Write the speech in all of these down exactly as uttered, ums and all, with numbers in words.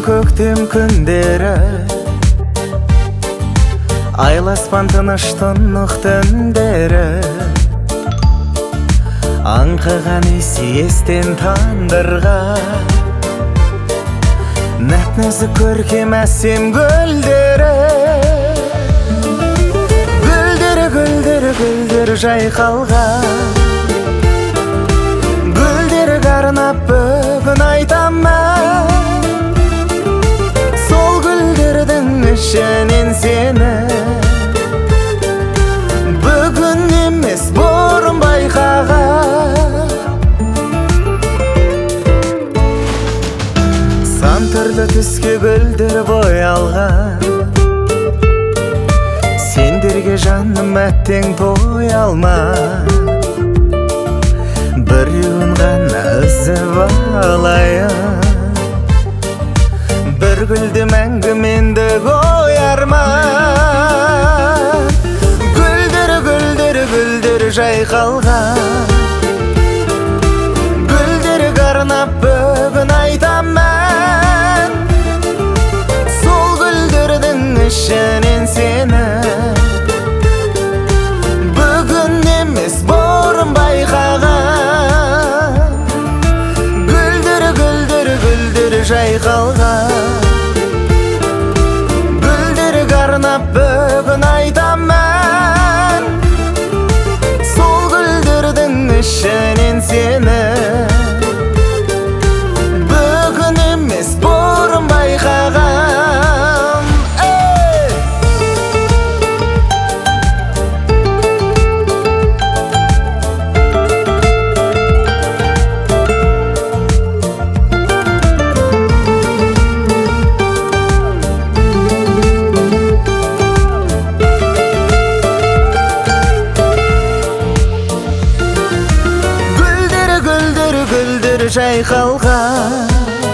көктем күндері, айласпан тыныштық түндері, аңқыған есі естен тандырға, нәп-нәзік көркем әсем гүлдері, гүлдері, гүлдері, гүлдері жайқалған, гүлдері қарнап бүгін айтам мен, сол гүлдердің ішінен сені бүгін емес бұрын байқаған. Сан түрлі түске гүлдер боялған, сендерге жаным әттең той алма, біреуін ғана үзіп алайын, бір гүлді мәңгі менді қоярма. Гүлдері, гүлдері, гүлдері жайқалған, гүлдері қарнап бүгін айтам мен, сол гүлдердің ішінен сені бүгін емес бұрын байқаған. Гүлдері, гүлдері, гүлдері жайқалған, гүлдері қарнап бүгін айтам мен, сол гүлдердің ішінен сені бүгін емес бұрын байқаған. Жайқалған,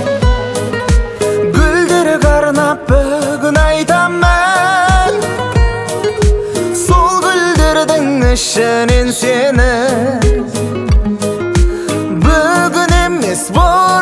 гүлдері қарнап бүгін айтам мен, сол гүлдердің ішінен сені бүгін емес бұл